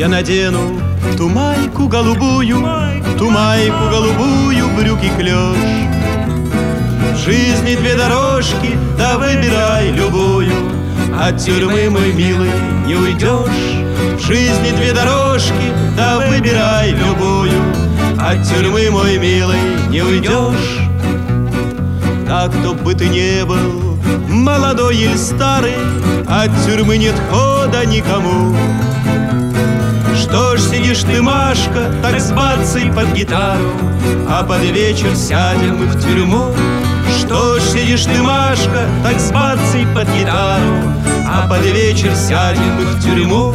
я надену ту майку голубую, ту майку голубую, брюки клеш. В жизни две дорожки, да выбирай любую, от тюрьмы, мой милый, не уйдешь. В жизни две дорожки, да выбирай любую, от тюрьмы, мой милый, не уйдешь. Так, кто бы ты не был, молодой или старый, от тюрьмы нет хода никому. Что ж сидишь ты, Машка, так с бацей под гитару, а под вечер сядем мы в тюрьму. Что ж сидишь ты, Машка, так с бацей под гитару, а под вечер сядем мы в тюрьму.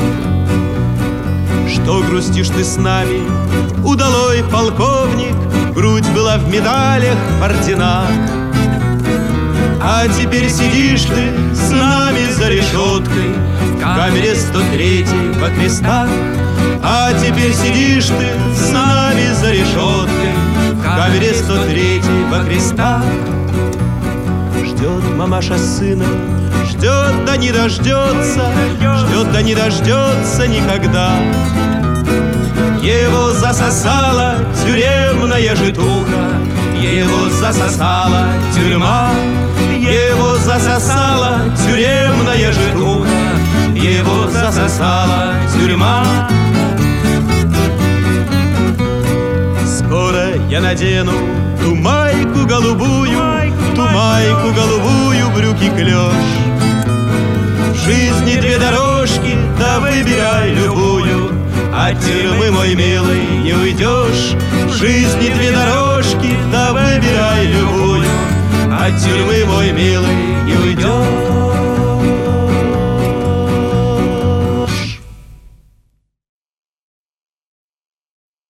Что грустишь ты с нами, удалой полковник, грудь была в медалях, в орденах. А теперь сидишь ты с нами за решеткой в камере 103 во крестах. А теперь сидишь ты с нами за решеткой в камере 103 во крестах. Ждет мамаша сына, ждет да не дождется, ждет да не дождется никогда. Его засосала тюремная житуха, его засосала тюрьма. Его засосала тюремная житуха, его засосала тюрьма. Скоро я надену ту майку голубую, ту майку голубую, брюки клеш. В жизни две дорожки, да выбирай любую, от тюрьмы, мой милый, не уйдешь. В жизни две дорожки, да выбирай любую, от тюрьмы,